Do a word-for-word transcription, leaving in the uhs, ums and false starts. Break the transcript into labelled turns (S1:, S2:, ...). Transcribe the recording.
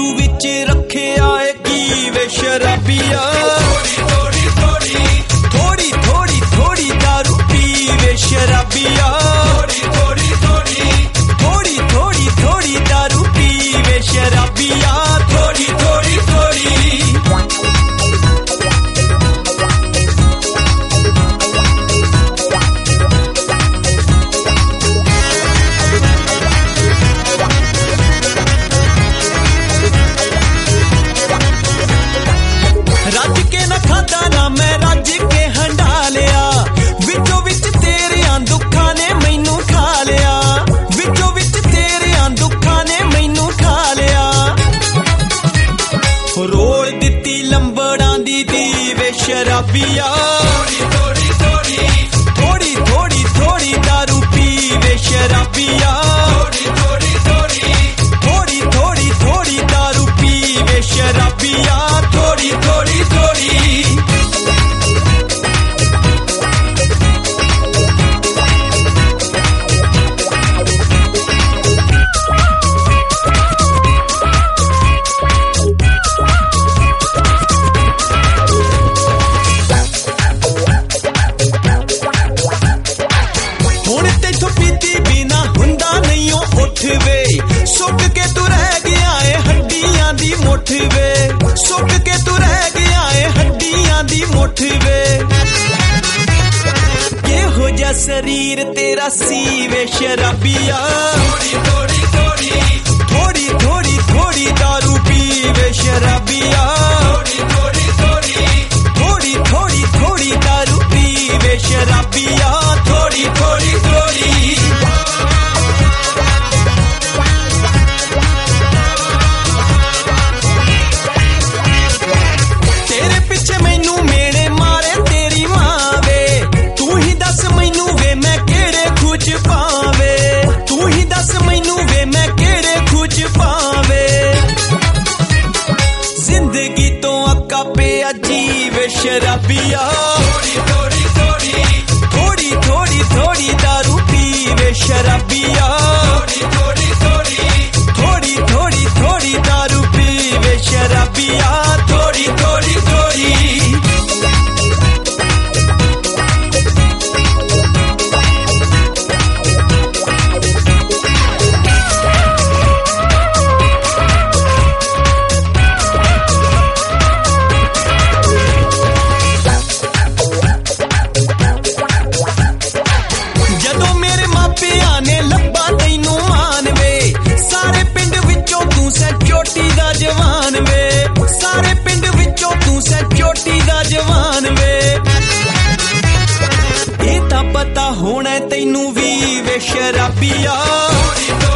S1: दारू विच रखिया है की वे शराबिया। थोड़ी थोड़ी थोड़ी थोड़ी थोड़ी दारू पी वे शराबिया। थोड़ी थोड़ी थोड़ी थोड़ी थोड़ी दारू पी वे शराबिया। थोड़ी थोड़ी थोड़ी रज के न खादा ना मैं रज के हंडा लिया। विचों विच तेरियां दुखां ने मैनू खा लिया। विचों विच तेरियां दुखां ने मैनू खा लिया। रोल दित्ती लंबड़ां दी दी वे शराबिया। थोड़ी थोड़ी थोड़ी थोड़ी थोड़ी दारू पी वे शराबिया। थोड़ी थोड़ी थोड़ी थोड़ी थोड़ी दारू पी वे शराबिया। थोड़ी थोड़ी थोड़ी हुण तेथों पीती बिना हुंदा नहीं उठ वे। सुक के तू रह गया है हड्डियां दी मुठ वे। सुक के तू रह गया है हड्डियां दी मुठ वे। किहो जा शरीर तेरा सी वे शराबिया। थोड़ी थोड़ी थोड़ी थोड़ी थोड़ी दारू पी वे शराबिया। थोड़ी थोड़ी थोड़ी थोड़ी थोड़ी दारू पी वे शराबिया। थोड़ी थोड़ी थोड़ी तेरे पिछे मैनू मेरे मारे तेरी मां वे। तू ही दस मैनू वे मैं केड़े खुच पावे। तू ही दस मैनू वे मैं केड़े खुच पावे। जिंदगी तो अक्का पे अजीब शराबिया। थोड़ी थोड़ी थोड़ी थोड़ी थोड़ी दारू पी वे शराबिया। थोड़ी थोड़ी थोड़ी थोड़ी थोड़ी दारू पी वे शराबिया। थोड़ी थोड़ी थोड़ी जदों मेरे मापियां ने लब्बा तैनू मान वे। सारे पिंड विचों तू सै चोटी दा जवान वे। सारे पिंड विचों तू सै चोटी दा जवान वे। ये तां पता होना तैनू भी वे शराबिया।